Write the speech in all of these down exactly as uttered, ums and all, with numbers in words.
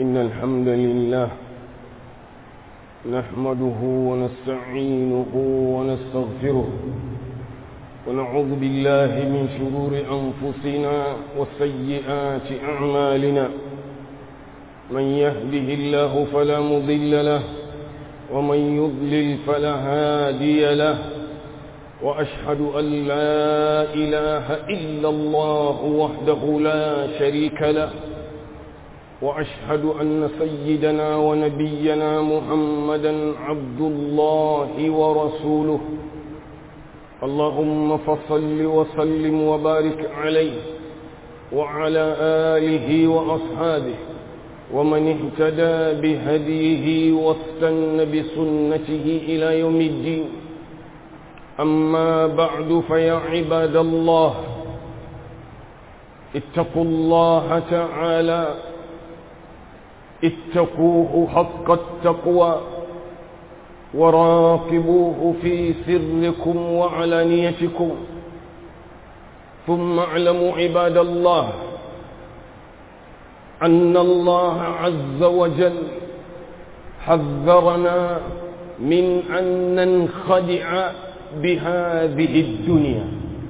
إن الحمد لله نحمده ونستعينه ونستغفره ونعوذ بالله من شرور أنفسنا وسيئات أعمالنا. من يهده الله فلا مضل له ومن يضلل فلا هادي له، وأشهد أن لا إله إلا الله وحده لا شريك له، وأشهد أن سيدنا ونبينا محمدا عبد الله ورسوله. اللهم فصل وسلم وبارك عليه وعلى آله وأصحابه ومن اهتدى بهديه واستنى بسنته إلى يوم الدين. أما بعد، فيا عباد الله، اتقوا الله تعالى، اتقوه حق التقوى، وراقبوه في سركم وعلانيتكم. ثم اعلموا عباد الله أن الله عز وجل حذرنا من أن ننخدع بهذه الدنيا،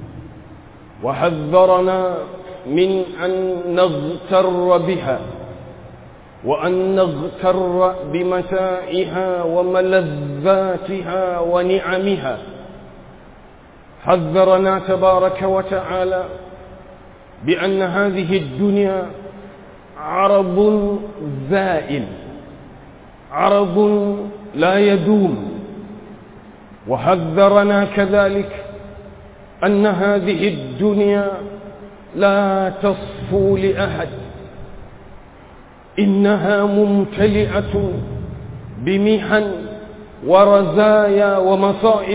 وحذرنا من أن نغتر بها، وأن نغتر بمتاعها وملذاتها ونعمها. حذرنا تبارك وتعالى بأن هذه الدنيا عرض زائل، عرض لا يدوم. وحذرنا كذلك أن هذه الدنيا لا تصفو لأحد، إنها ممتلئة بمحن ورزايا ومصائب.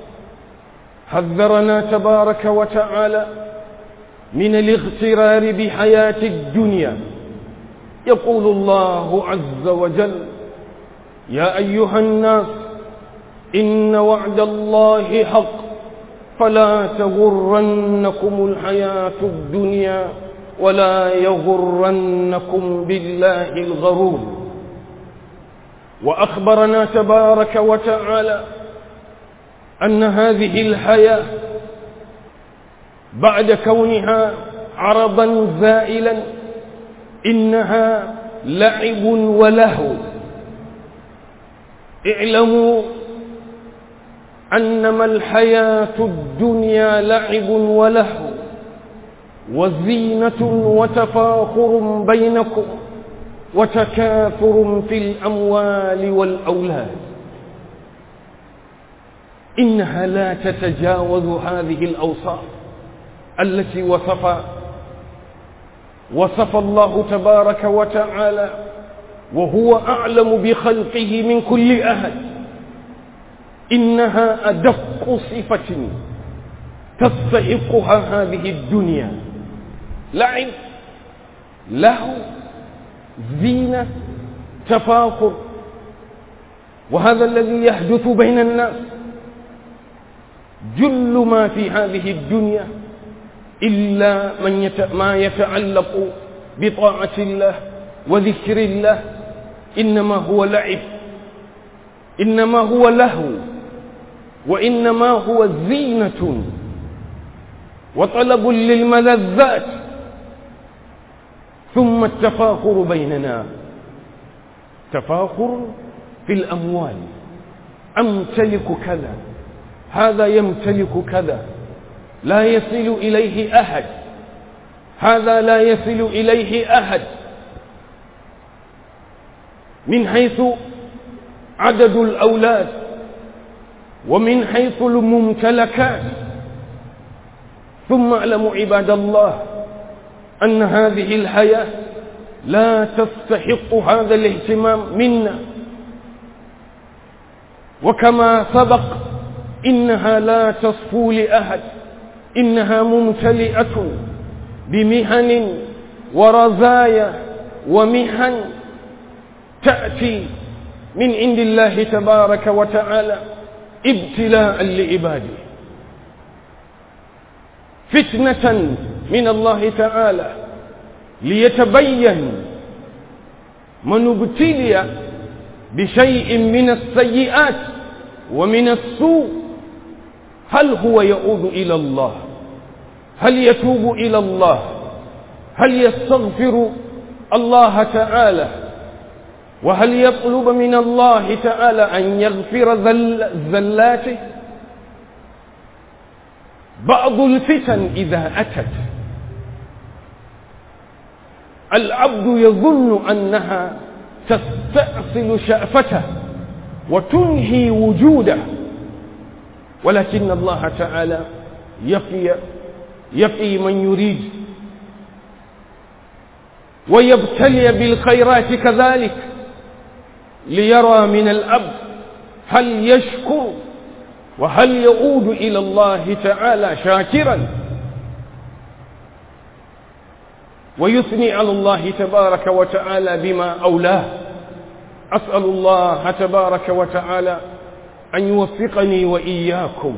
حذرنا تبارك وتعالى من الاغترار بحياة الدنيا. يقول الله عز وجل: يا أيها الناس إن وعد الله حق فلا تغرنكم الحياة الدنيا ولا يغرنكم بالله الغرور. وأخبرنا تبارك وتعالى أن هذه الحياة بعد كونها عرضا زائلا إنها لعب ولهو. اعلموا أنما الحياة الدنيا لعب ولهو وزينة وتفاخر بينكم وتكاثر في الأموال والأولاد. إنها لا تتجاوز هذه الأوصاف التي وصف وصف الله تبارك وتعالى، وهو أعلم بخلقه من كل أحد. إنها أدق صفة تستحقها هذه الدنيا: لعب، لهو، زينة، تفاخر. وهذا الذي يحدث بين الناس. جل ما في هذه الدنيا إلا من يت... ما يتعلق بطاعة الله وذكر الله إنما هو لعب، إنما هو لهو، وإنما هو زينة وطلب للملذات. ثم التفاخر بيننا، تفاخر في الأموال. أمتلك كذا، هذا يمتلك كذا، لا يصل إليه أحد، هذا لا يصل إليه أحد، من حيث عدد الأولاد ومن حيث الممتلكات. ثم اعلموا عباد الله أن هذه الحياة لا تستحق هذا الاهتمام منا. وكما سبق إنها لا تصفو لأحد، إنها ممتلئة بمحن ورزايا ومحن تأتي من عند الله تبارك وتعالى ابتلاء لعباده، فتنة من الله تعالى ليتبين من ابتلي بشيء من السيئات ومن السوء هل هو يعود إلى الله؟ هل يتوب إلى الله؟ هل يستغفر الله تعالى؟ وهل يطلب من الله تعالى أن يغفر زلاته؟ بعض الفتن إذا أتت العبد يظن أنها تستأصل شأفته وتنهي وجوده، ولكن الله تعالى يقي يقي من يريد ويبتلي بالخيرات كذلك ليرى من العبد هل يشكر وهل يعود إلى الله تعالى شاكرا ويثني على الله تبارك وتعالى بما أولاه. أسأل الله تبارك وتعالى أن يوفقني وإياكم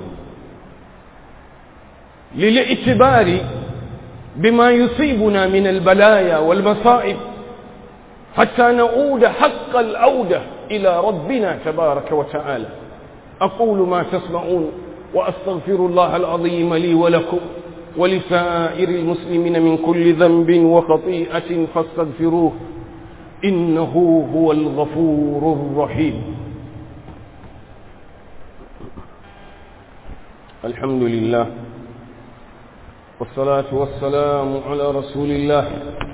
للاعتبار بما يصيبنا من البلايا والمصائب حتى نعود حق العودة إلى ربنا تبارك وتعالى. أقول ما تسمعون وأستغفر الله العظيم لي ولكم ولسائر المسلمين من كل ذنب وخطيئة فاستغفروه إنه هو الغفور الرحيم. الحمد لله والصلاة والسلام على رسول الله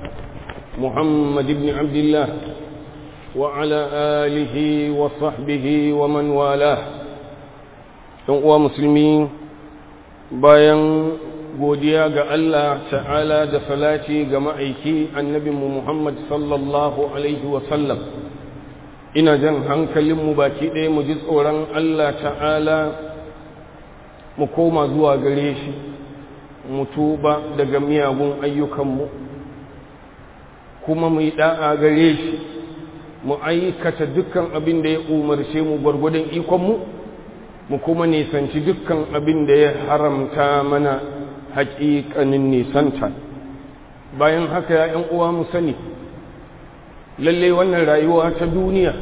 محمد بن عبد الله وعلى آله وصحبه ومن والاه. uwa musulmi, bayan godiya ga Allah ta'ala da salati ga ma'aiki annabinmu Muhammad sallallahu alaihi wasallam, ina jan hankalinmu baki ɗaya mu ji tsoron Allah ta'ala, mu koma zuwa gare shi, mu tuba daga miyagun ayyukanmu, kuma mu yi da'a gare shi, mu aikata dukkan abin da ya umarce mu gwargwadon ikonmu, mu kuma nisanci dukkan abin da ya haramta mana haƙiƙanin nisanta. Bayan haka ya ‘yan uwa mu sani, lalle wannan rayuwa ta duniya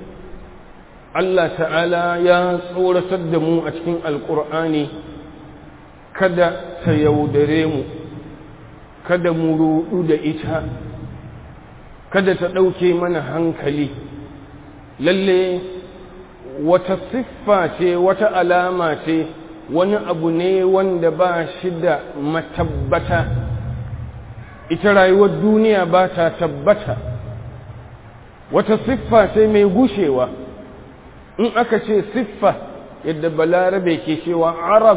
Allah ta'ala ya tsoratar da mu a cikin alƙur'ani kada ta yaudare mu, kada mu ruɗu da ita, kada ta ɗauke mana hankali. Lalle wata siffa ce, wata alama ce, wani abu ne wanda ba shi da matabbata. Ita rayuwar duniya ba ta tabbata, wata siffa ce mai gushewa. In aka ce siffa, yadda balarabe ke cewa arab,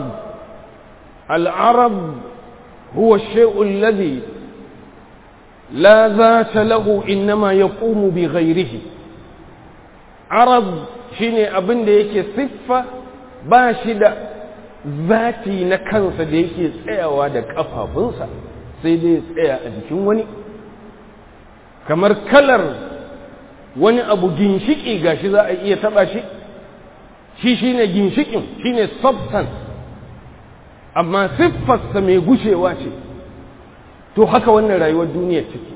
al'arab huwa shay'un ladhi la zata lahu innama yaqumu bi ghayrihi. Arab shine abin da yake siffa, ba shi da zati na kansa da yake tsayawa da kafafunsa, sai dai tsaya a jikin wani, kamar kalar wani abu ginshiki gashi za a iya taba shi, shi shine ginshikin, shine substance, amma siffarsa mai gushewa ce. To haka wannan rayuwar duniya take,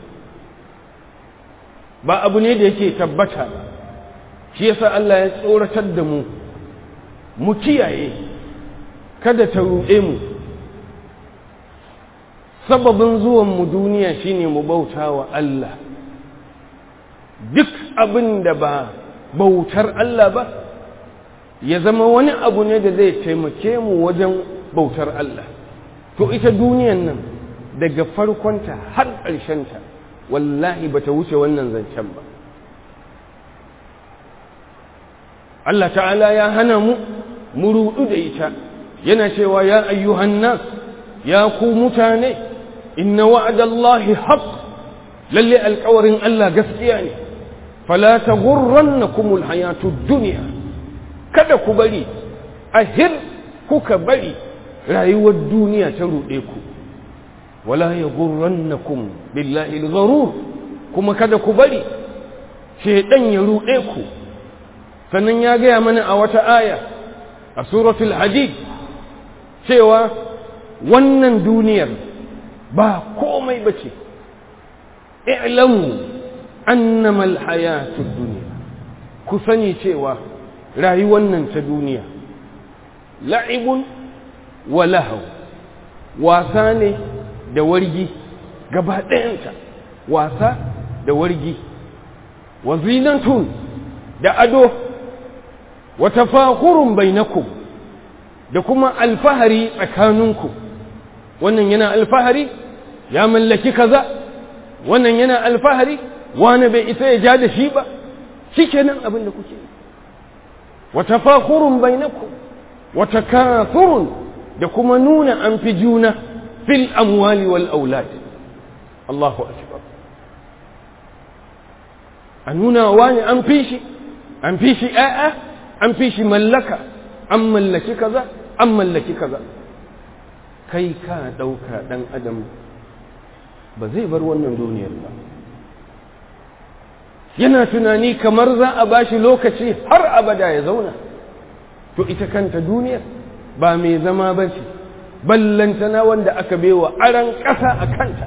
ba abu ne da yake tabbata. Shi yasa Allah ya tsoratar da mu, mu kiyaye kada ta ruɗe mu. Sababin zuwan mu duniya shine mu bauta wa Allah. Duk abin da ba bautar Allah ba ya zama wani abu ne da zai taimake mu wajen bautar Allah. To ita duniyan nan daga farkonta har ƙarshenta wallahi bata wuce wannan zancen ba. Allah ta'ala ya hana mu mu rudu da ita, yana cewa ya ayyuhan nas, ya ku mutane, inna wa'adallahi haqq, lalle alƙawarin Allah gaskiya ne, fala taghurrannakumul hayatud dunya, kada ku bari ahir kuka bari rayuwar duniya ta rude ku, wala yaghurrannakum billahi al-gharur, kuma kada ku bari shedan ya rude ku. Sannan ya gaya mana a wata aya a suratul hadid cewa wannan duniyar ba komai bace. I'lamu annama alhayatud dunya ku sani cewa rayuwar nan ta duniya la'ibun wa lahaw wasa ne da wargi gaba ɗayanta wasa da wargi wa zinatun da ado wa tafakhurun bainakum da kuma alfahari tsakaninku wannan yana alfahari ya mallaki kaza wannan yana alfahari wani bai isa ya ja da shi ba shikenan abin da kuke wa tafakhurun bainakum wa takathurun da kuma nuna an fi juna fil amwali wal aulad Allahu akbar a nuna wani an fi shi an fi shi a'a an fi shi mallaka an mallaki kaza an mallaki kaza kai ka dauka dan adam ba zai bar wannan duniyar ba yana tunani kamar za a bashi lokaci har abada ya zauna to ita kanta duniyar ba mai zama ba ce ballantana wanda aka baiwa aran ƙasa a kanta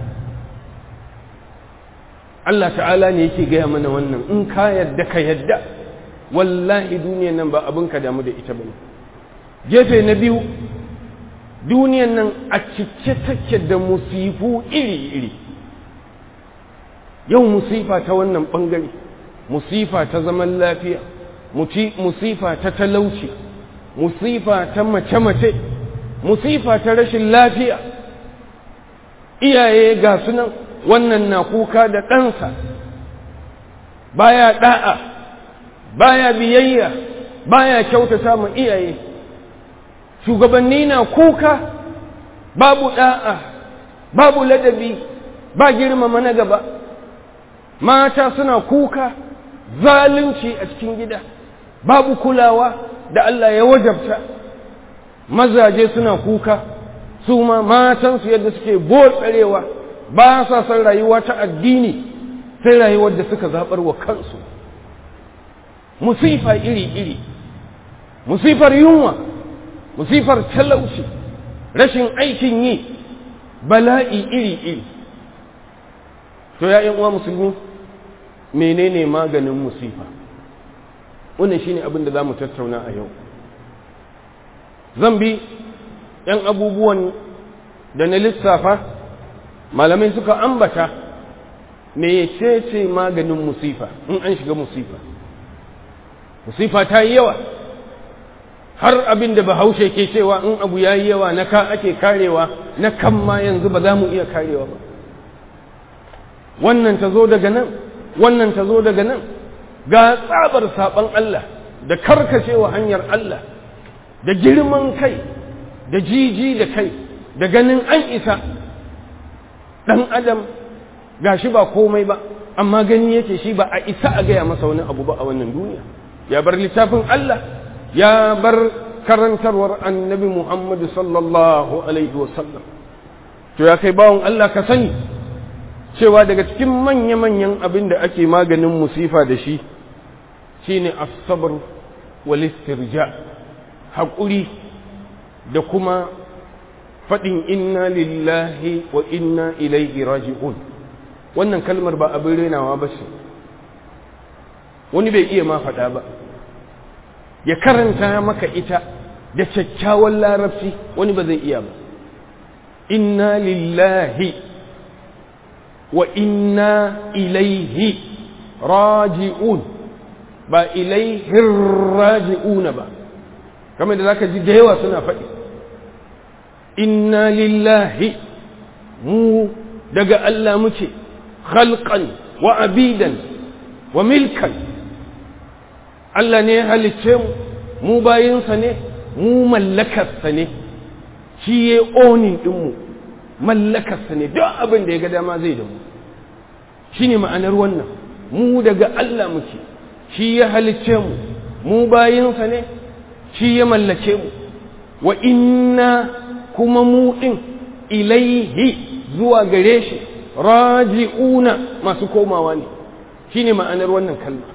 Allah ta'ala ne yake gaya mana wannan in ka yadda ka yadda wallahi duniyar nan ba abin ka damu da ita bane gefe na biyu duniyar nan a cike take da musifu iri-iri yau musifa ta wannan bangare musifa ta zaman lafiya musifa ta talauci musifa ta mace-mace musifa ta rashin lafiya iyaye ga sunan wannan na kuka da ɗansa baya ɗa'a baya biyayya baya kyautata ma iyaye shugabanni na kuka babu ɗa'a babu ladabi ba girmama na gaba mata suna kuka zalunci a cikin gida babu kulawa da Allah ya wajabta mazaje suna kuka su ma matansu yadda suke botsarewa ba sa san rayuwa ta addini sai rayuwar da suka zabar wa kansu musifa iri-iri musifar yunwa musifar talauci rashin aikin yi bala'i iri-iri to ya uwa musulmi menene maganin musifa wannan shine abin da zamu tattauna a yau zan bi yan abubuwan da na lissafa malamai suka ambata mecece maganin musifa in an shiga musifa musifa ta yi yawa har abin da bahaushe ke cewa in abu ya yi yawa na ka ake karewa na kan ma yanzu ba za mu iya karewa ba wannan ta zo daga nan wannan ta zo daga nan ga tsabar saban Allah da karkacewa hanyar Allah da girman kai da jiji da kai da ganin an isa dan adam gashi ba komai ba amma gani yake shi ba a isa a gaya masa wani abu ba a wannan duniya ya bar littafin Allah ya bar karantarwar annabi Muhammad sallallahu alaihi wasallam to ya kai bawon Allah ka sani cewa daga cikin manya-manyan abin da ake maganin musifa da shi shine as-sabr wal istirja haƙuri da kuma faɗin inna lillahi wa inna ilaihi raji'un wannan kalmar ba abin renawa ba ce wani bai iya ma faɗa ba ya karanta maka ita da kyakkyawan larabci wani ba zai iya ba inna lillahi wa inna ilaihi raji'un ba ilaihi raji'una ba kamar da zaka ji da yawa suna faɗi inna lillahi mu daga Allah muke khalqan wa abidan wa milkan Allah ne ya halicce mu mu bayinsa ne mu mallakarsa ne shi ya onin ɗinmu mallakarsa ne duk abin da ya ga dama zai da mu shi ne ma'anar wannan mu daga Allah muke shi ya halicce mu mu bayinsa ne shi ya mallake mu wa inna kuma mu ɗin ilaihi zuwa gare shi raji'una masu komawa ne shi ne ma'anar wannan kalma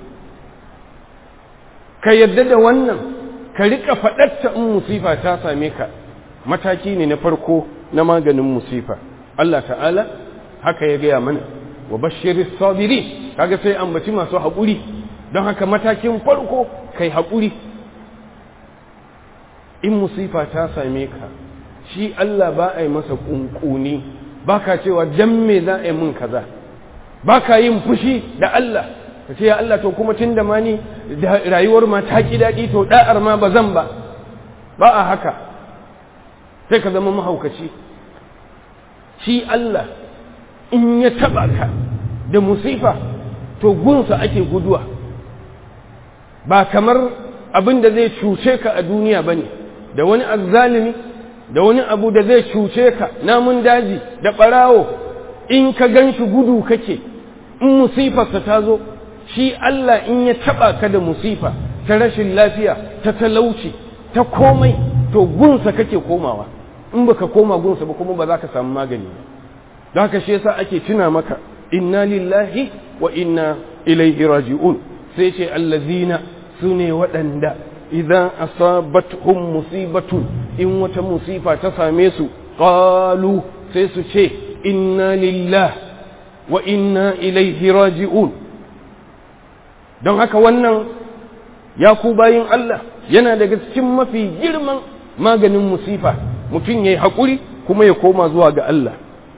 ka yadda da wannan ka riƙa faɗatta in musifa ta same ka mataki ne na farko na maganin musifa Allah ta'ala haka ya gaya mana wa bashiris sabirin kaga sai ambaci masu haƙuri don haka matakin farko kai haƙuri in musifa ta same ka shi Allah ba a yi masa ƙunƙuni ba ka cewa dan me za a yi mun kaza ba ka yin fushi da Allah ka ce ya Allah to kuma tun da ma ni rayuwar ma ta ƙi daɗi to ɗa'ar ma ba zan ba ba a haka sai ka zama mahaukaci shi Allah in ya taɓa ka da musifa to gunsa ake guduwa ba kamar abin da zai cuce ka a duniya ba ne da wani azzalimi da wani abu da zai cuce ka namun daji da ɓarawo in ka gan shi gudu kake in musifarsa ta zo shi Allah in ya taɓa ka da musifa ta rashin lafiya ta talauci ta komai to gunsa kake komawa in baka koma gunsa ba kuma ba za ka samu magani ba don haka shi yasa ake tuna maka inna lillahi wa inna ilaihi raji'un sai ce allazina sune waɗanda idan asabatuhum musibatun in wata musifa ta same su qalu sai su ce inna lillahi wa inna ilaihi raji'un don haka wannan ya ku bayin Allah yana daga cikin mafi girman maganin musifa mutum yayi hakuri kuma ya koma zuwa ga Allah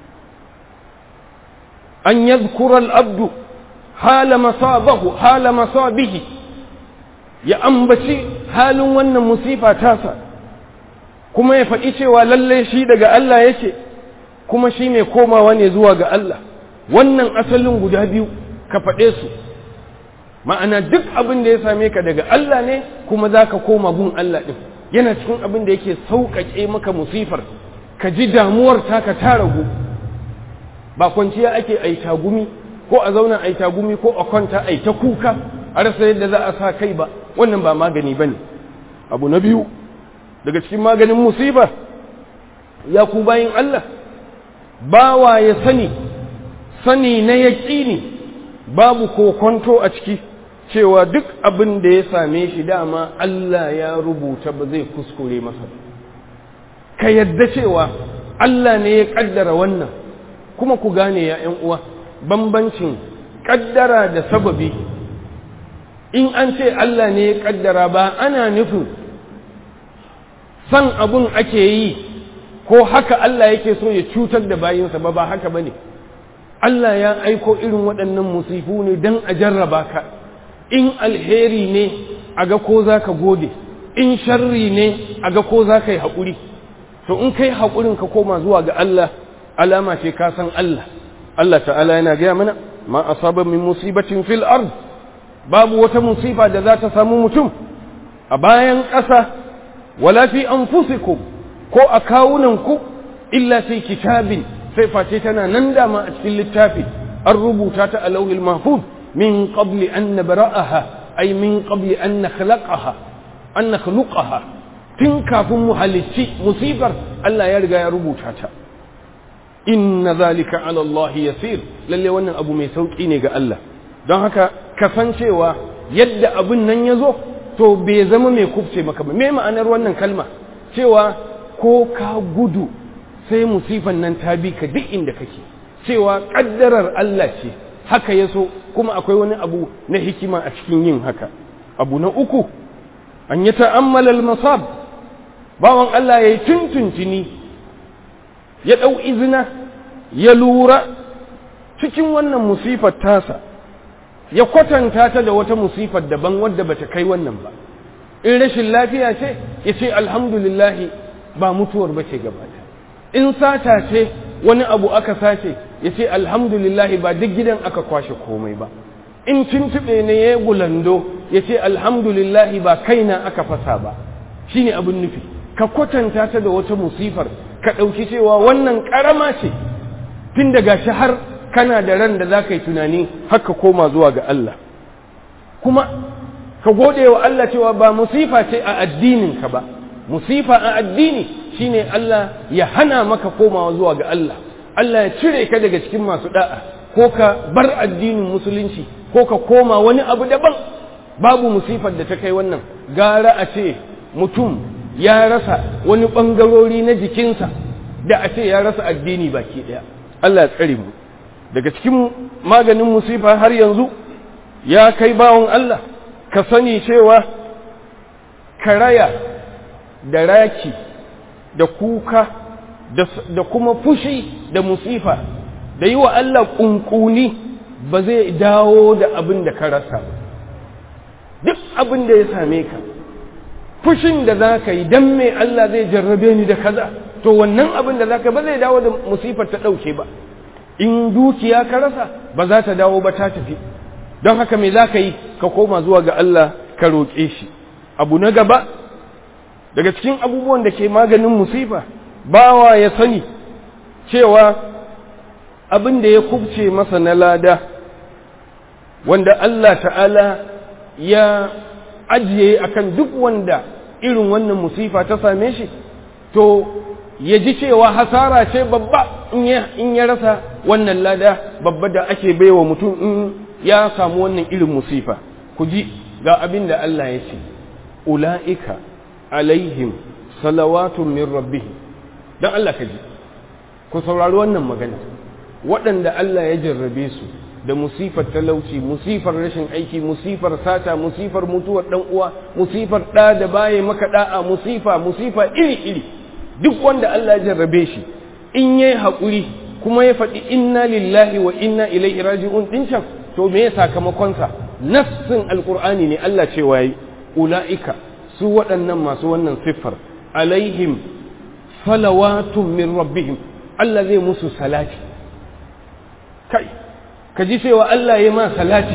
an yadhkura al-abdu hala masabahu hala masabihi ya ambaci halin wannan musifa tasa kuma ya faɗi cewa lalle shi daga Allah yake kuma shi ne komawa ne zuwa ga Allah wannan asalin guda biyu ka faɗe su ma'ana duk abin da ya same ka daga Allah ne kuma za ka koma gun Allah ɗin yana cikin abin da yake sauƙaƙe maka musifar ka ji damuwar taka ta ragu ba kwanciya ake aita gumi ko a zauna aita gumi ko a kwanta aita kuka a rasa yadda za a sa kai ba wannan ba magani bane abu na biyu daga cikin maganin musiba ya ku bayin Allah bawa ya sani sani na yaƙini babu kokonto a ciki cewa duk abin da ya same shi dama Allah ya rubuta ba zai kuskure masa ka yadda cewa Allah ne ya kaddara wannan kuma ku gane ya ƴan uwa bambancin kaddara da sababi in an ce Allah ne ya kaddara ba ana nufin san abun ake yi ko haka Allah yake so ya cutar da bayinsa ba ba haka bane Allah ya aiko irin waɗannan musifu ne don a jarraba ka in alheri ne a ga ko za ka gode in sharri ne a ga ko za ka yi haƙuri to in kai haƙurin ka koma zuwa ga Allah alama ce ka san Allah Allah ta'ala yana gaya mana ma asaba min musibatin fil ard babu wata musifa da za ta samu mutum a bayan ƙasa wala fi anfusikum ko a kawunanku illa fi kitabin sai face tana nan dama a cikin littafi an rubuta ta a lauhil mahfuz min qabli an nabra'aha ay min qabli an nakhlaqaha an nakhluqaha tun kafin mu halicci musibar Allah ya riga ya rubuta ta inna zalika ala Allah yasir lalle wannan abu mai sauki ne ga Allah don haka kasancewa yadda abin nan ya zo to bai zama mai kufce maka ba me ma'anar wannan kalma cewa ko ka gudu sai musifan nan ta bi ka duk inda kake cewa kaddarar Allah ce haka ya so kuma akwai wani abu na hikima a cikin yin haka abu na uku an yi ta'ammal al-masab bawan Allah yayi tuntuntuni ya dau izina ya lura cikin wannan musifar tasa ya kwatanta ta da wata musifar daban wadda bata kai wannan ba in rashin lafiya ce ya ce alhamdulillah ba mutuwar bace gabata in sata ce wani abu aka sace ya ce alhamdulillah ba duk gidan aka kwashe komai ba in tuntube ne ya gulando ya ce alhamdulillah ba kaina aka fasa ba shine abin nufi ka kwatanta ta da wata musifar ka ɗauki cewa wannan ƙarama ce tun daga shi har kana da ran da za ka yi tunani haka koma zuwa ga Allah kuma ka gode wa Allah cewa ba musifa ce a addininka ba musifa a addini shine Allah ya hana maka komawa zuwa ga Allah Allah ya cire ka daga cikin masu da'a ko ka bar addinin musulunci ko ka koma wani abu daban babu musifar da ta kai wannan gara a ce mutum ya rasa wani bangarori na jikinsa da a ce ya rasa addini baki daya Allah ya tsare mu daga cikin maganin musifa har yanzu ya kai bawon Allah ka sani cewa karaya da raki da kuka da kuma fushi da musifa da yi wa Allah ƙunƙuni ba zai dawo da abin da ka rasa ba. Duk abin da ya same ka fushin da za ka yi don mai Allah zai jarrabe ni da kaza, to wannan abin da za ka ba zai dawo da musifar ta ɗauke ba. In dukiya ka rasa ba za ta dawo ba, ta tafi. Don haka mai za ka yi, ka koma zuwa ga Allah ka roƙe shi. Abu na gaba daga cikin abubuwan da ke maganin musifa, bawa ya sani cewa abin da ya kubce masa na lada wanda Allah ta'ala ya ajiye akan duk wanda irin wannan musifa ta same shi, to ya ji cewa hasara ce babba in ya rasa wannan lada babba da ake baiwa mutum in ya samu wannan irin musifa. Ku ji ga abin da Allah ya ce, ula'ika alaihim salawatun min rabbihim. Dan Allah ka ji, ku saurari wannan magana. Waɗanda Allah ya jarrabe su da musifar talauci, musifar rashin aiki, musifar sata, musifar mutuwar ɗan uwa, musifar ɗa da baye maka ɗa'a, musifa musifa iri-iri, duk wanda Allah ya jarrabe shi in yayi haƙuri kuma ya faɗi inna lillahi wa inna ilaihi raji'un ɗin can, to me ya sakamakonsa? Nassin alƙur'ani ne. Allah cewa yi ula'ika, su waɗannan masu wannan siffar, alaihim salawatun min rabbihim, Allah zai musu salati. Kai, ka ji cewa Allah ya ma salati,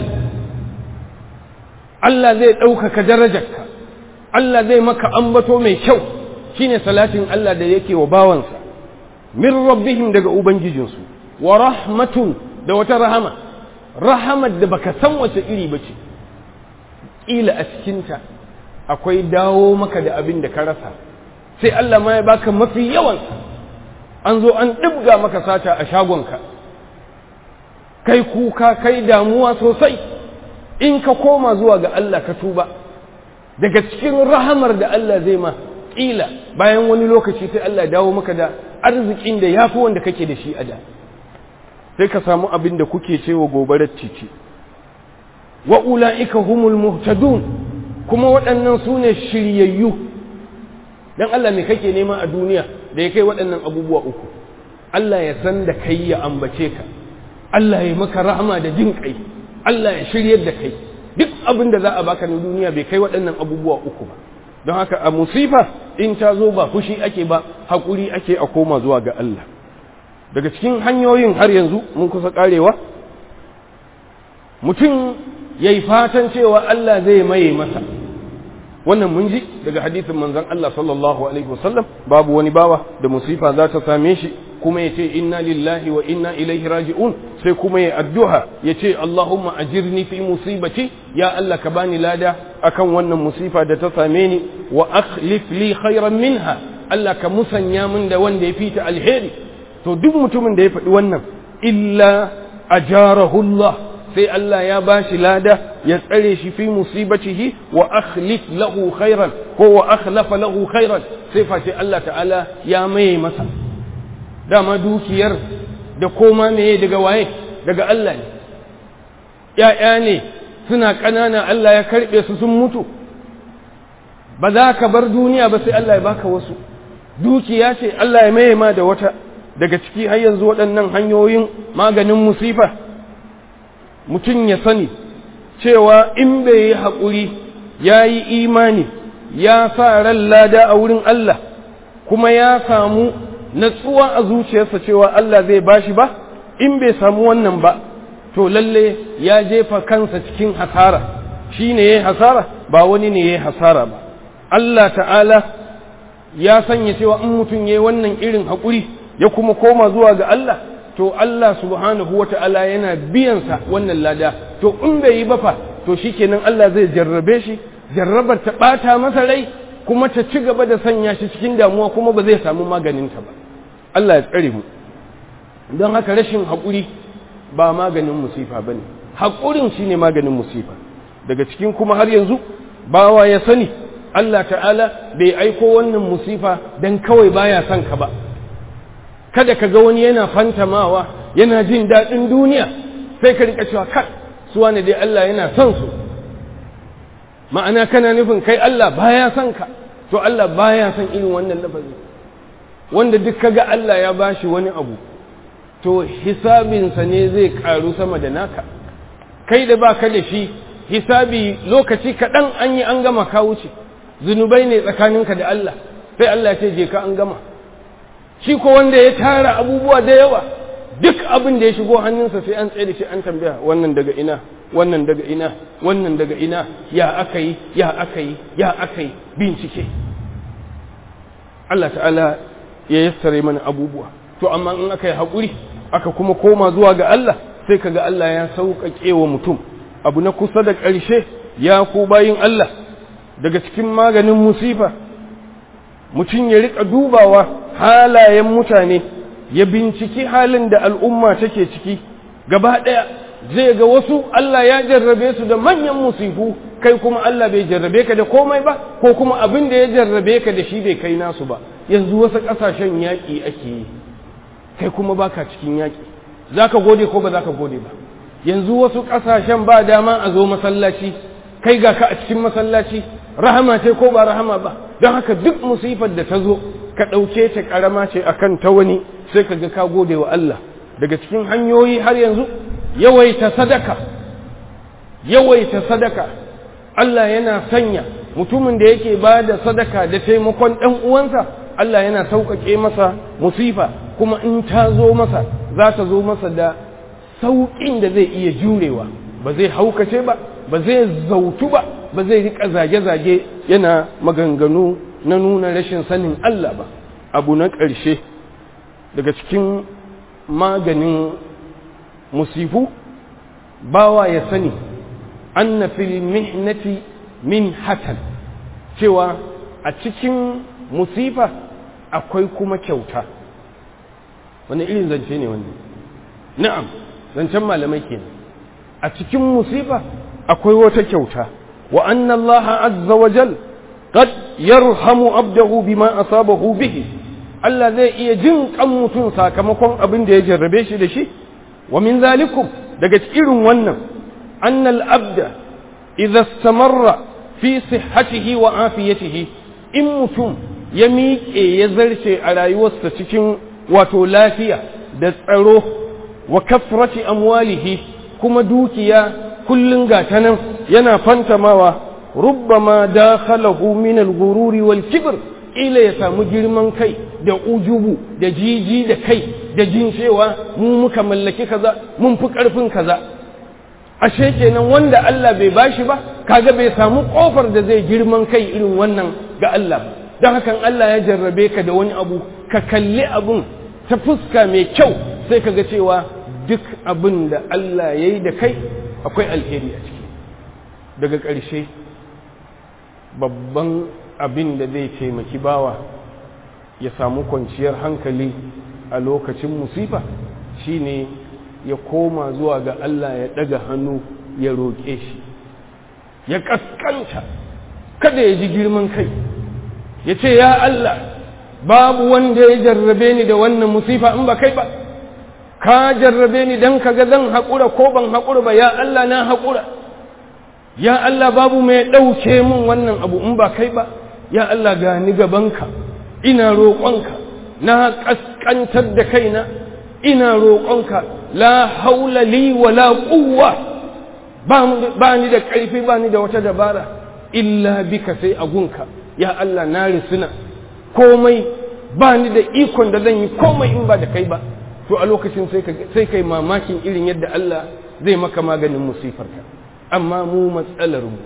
Allah zai ɗaukaka darajarka, Allah zai maka ambato mai kyau, shine salatin Allah da yake wa bawansa, min rabbihim daga ubangijinsu, wa rahmatun da wata rahama, rahamar da baka san wace iri bace, ƙila a cikinta akwai dawo maka da abin da ka rasa, sai Allah ma ya baka mafi yawansa. An zo an ɗibga maka sata a shagonka, kai kuka kai damuwa sosai, in ka koma zuwa ga Allah ka tuba, daga cikin rahamar da Allah zai ma, ƙila bayan wani lokaci sai Allah dawo maka da arzikin da ya fi wanda kake da shi a da, sai ka samu abin da kuke cewa gobarar titi. Wa ula'ika humul muhtadun, kuma waɗannan su ne shiryayyu. Dan Allah me kake nema a duniya da ya kai waɗannan abubuwa uku? Allah ya san da kai, ya ambace ka, Allah ya maka rahama da jin kai, Allah ya shiryar da kai. Duk abin da za a baka na duniya bai kai waɗannan abubuwa uku ba. Don haka a musifa in ta zo ba fushi ake ba, haƙuri ake a koma zuwa ga Allah. Daga cikin hanyoyin har yanzu mun kusa ƙarewa, mutum ya yi fatan cewa Allah zai maye masa. Wannan mun ji daga hadisin manzon Allah sallallahu alaihi wasallam, babu wani bawa da musifa za ta same shi kuma ya ce inna lillahi wa inna ilaihi raji'un, sai kuma ya addu'a ya ce Allahumma ajirni fi musibati, ya Allah ka bani lada akan wannan musifa da ta same ni, wa akhlif li khairan minha, Allah ka musanya min da wanda ya fita alheri. To duk mutumin da ya faɗi wannan, illa ajarahu Allah, sai Allah ya bashi lada ya tsare shi fi musibatihi, wa akhlif lahu khairan ko wa akhlafa lahu khairan, sai face Allah ta'ala ya maye masa. Dama dukiyar da koma meye daga waye? Daga Allah ne. ‘Ya'ya ne suna ƙanana, Allah ya karɓe su sun mutu, ba za ka bar duniya ba sai Allah ya baka wasu. Dukiya ce Allah ya maye ma da wata. Daga ciki har yanzu waɗannan hanyoyin maganin musifa, mutum ya sani cewa in bai yi haƙuri ya yi imani ya sa ran lada a wurin Allah, kuma ya samu natsuwa a zuciyarsa cewa Allah zai bashi ba, in bai samu wannan ba, to lalle ya jefa kansa cikin hasara. Shi ne ya yi hasara, ba wani ne ya yi hasara ba. Allah ta'ala ya sanya cewa in mutum ya yi wannan irin haƙuri ya kuma koma zuwa ga Allah, to Allah subhanahu wa ta'ala yana biyansa wannan lada. To in bai yi ba fa, to shi kenan Allah zai jarrabe shi, jarrabar ta ɓata masa rai, kuma ta ci gaba da sanya shi cikin damuwa, kuma ba zai samu maganinta ba. Allah ya tsare mu. Don haka rashin haƙuri ba maganin musifa ba ne, haƙurin shi ne maganin musifa. Daga cikin kuma har yanzu bawa ya sani Allah ta'ala bai aiko wannan musifa don kawai baya son ka ba. Kada ka ga wani yana fantamawa yana jin daɗin duniya sai ka rika cewa kai su wane dai Allah yana son su, ma'ana kana nufin kai Allah baya son ka, to Allah baya son irin wannan lafazi. Wanda duk kaga Allah ya bashi wani abu to hisabinsa ne zai karu sama da naka, kai da baka da shi hisabi lokaci kaɗan an yi an gama ka wuce, zunubai ne tsakaninka da Allah, sai Allah ya ce je ka an gama. Shi ko wanda ya tara abubuwa da yawa duk abin da ya shigo hannunsa sai an tsaye da shi an tambaya wannan daga ina, wannan daga ina, wannan daga ina, ya aka yi, ya aka yi, ya aka yi, bincike. Allah ta'ala ya yassare mana abubuwa, to amma in aka yi haƙuri aka kuma koma zuwa ga Allah sai kaga Allah ya sauƙaƙe wa mutum. Abu na kusa da ƙarshe ya ku bayin Allah, daga cikin maganin musifa mutum ya riƙa dubawa halayen mutane, ya binciki halin da al'umma take ciki gaba ɗaya. Zai ga wasu Allah ya jarrabe su da manyan musifu, kai kuma Allah bai jarrabe ka da komai ba, ko kuma abin da ya jarrabe ka da shi bai kai nasu ba. Yanzu wasu ƙasashen yaƙi ake yi, kai kuma baka cikin yaƙi, za ka gode ko ba za ka gode ba. Yanzu wasu ƙasashen ba dama a zo masallaci, kai ga ka a cikin masallaci, rahama ce ko ba rahama ba. Don haka duk musifar da ta zo ka ɗauke ta ƙarama ce akan ta wani, sai ka ga ka gode wa Allah. Daga cikin hanyoyi har yanzu yawaita sadaka, yawaita sadaka. Allah yana sanya mutumin da yake ba da sadaka da taimakon ɗan uwansa, Allah yana sauƙaƙe masa musifa, kuma in ta zo masa za ta zo masa da sauƙin da zai iya jurewa, ba zai haukace ba, ba zai zautu ba, ba zai riƙa zage-zage yana maganganu na nuna rashin sanin Allah ba. Abu na ƙarshe daga cikin maganin musifu, bawa ya sani anna fil mihnati min hatan, cewa a cikin musifa akwai kuma kyauta. Wani irin zance ne wannan? Na'am, zancen malamai kenan. A cikin musifa akwai wata kyauta, wa anna Allah azza wa jal qad yarhamu abdahu bima asabahu bihi. Allah zai iya jin kan mutum sakamakon abin da ya jarrabe shi da shi. Wa min zalikum, daga cikin wannan, anna al-abda idza istamarra fi sihhatihi wa afiyatihi, in mutum ya miƙe ya zarce a rayuwarsa cikin wato lafiya da tsaro, wa kafrati amwalihi, kuma dukiya kullun gata nan yana fantamawa, rubbama dakhalahu min al-ghururi wal kibr, ila ya samu girman kai da ujubu da jiji da kai da jin cewa mu muka mallaki kaza, mun fi karfin kaza. Ashe kenan wanda Allah bai bashi ba, kaga bai samu kofar da zai girman kai irin wannan ga Allah ba. Don hakan Allah ya jarrabe ka da wani abu, ka kalli abun ta fuska mai kyau, sai ka ga cewa duk abin da Allah ya yi da kai akwai alheri a ciki. Daga ƙarshe, babban abin da zai taimaki bawa ya samu kwanciyar hankali a lokacin musifa shine ya koma zuwa ga Allah, ya ɗaga hannu ya roƙe shi, ya ƙasƙanta, kada ya ji girman kai, ya ce ya Allah, babu wanda ya jarrabe ni da wannan musifa in ba kai ba, ka jarrabe ni don ka ga zan haƙura ko ban haƙura ba, ya Allah na haƙura, ya Allah babu mai ɗauke mun wannan abu in ba kai ba, ya Allah ga ni gabanka, ina roƙonka, na ƙasƙantar da kaina, ina roƙonka, la haula li wa la quwwa, ba ni da ƙarfi, ba ni da wata dabara, illa bika sai agunka, ya Allah na risina, komai ba ni da ikon da zan yi komai in ba da kai ba. To a lokacin sai kai mamakin irin yadda Allah zai maka maganin musifarka. Amma mu matsalar mu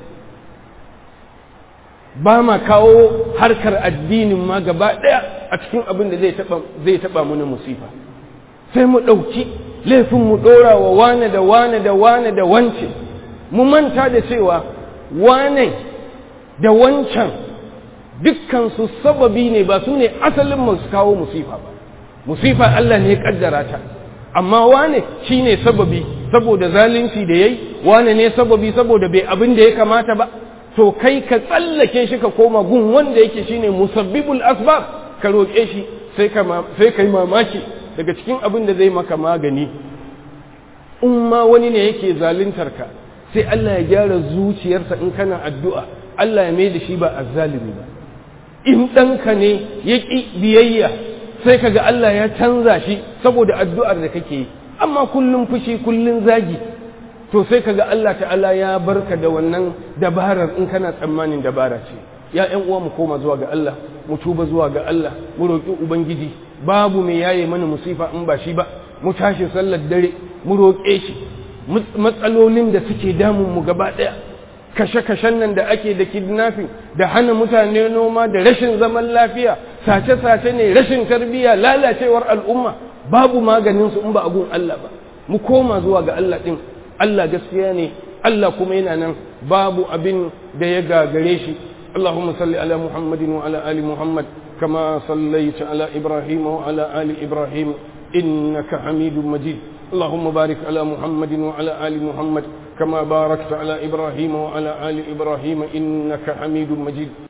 ba ma kawo harkar addinin ma gaba ɗaya a cikin abin da zai taɓa zai taɓa mu na musifa. Sai mu ɗauki laifin mu ɗora wa wane da wane da wane da wance, mu manta da cewa wane da wancan dukkansu sababi ne, ba su ne asalin masu kawo musifa ba. Musifa Allah ne ya kaddara ta, amma wane shi ne sababi saboda zalunci da yayi, wane ne sababi saboda bai abin da ya kamata ba. To kai ka tsallake shi ka koma gun wanda yake shine musabbibul asbab, ka roƙe shi, sai ka sai kai mamaki daga cikin abin da zai maka magani in ma wani ne yake zaluntar ka sai Allah ya gyara zuciyarsa in kana addu'a Allah ya mai da shi ba azzalimi ba in ɗanka ne ya ƙi biyayya sai kaga Allah ya canza shi saboda addu'ar da kake yi amma kullum fushi kullum zagi to sai kaga Allah ta'ala ya barka da wannan dabarar in kana tsammanin dabara ce ya ƴan uwa mu koma zuwa ga Allah mu tuba zuwa ga Allah mu roƙi ubangiji babu mai yaye mana musifa in ba shi ba mu tashi sallar dare mu roƙe shi matsalolin da suke damun mu gaba ɗaya kashe-kashen nan da ake da kidnapping da hana mutane noma da rashin zaman lafiya sace-sace ne rashin tarbiyya lalacewar al'umma babu maganin su in ba agun Allah ba mu koma zuwa ga Allah din Allah gaskiya ne Allah kuma yana nan babu abin da ya gagare shi Allahumma salli ala Muhammadin wa ala ali Muhammad kama sallaita ala Ibrahim wa ala ali Ibrahim innaka Hamidum Majid اللهم بارك على محمد وعلى آل محمد كما باركت على إبراهيم وعلى آل إبراهيم إنك حميد مجيد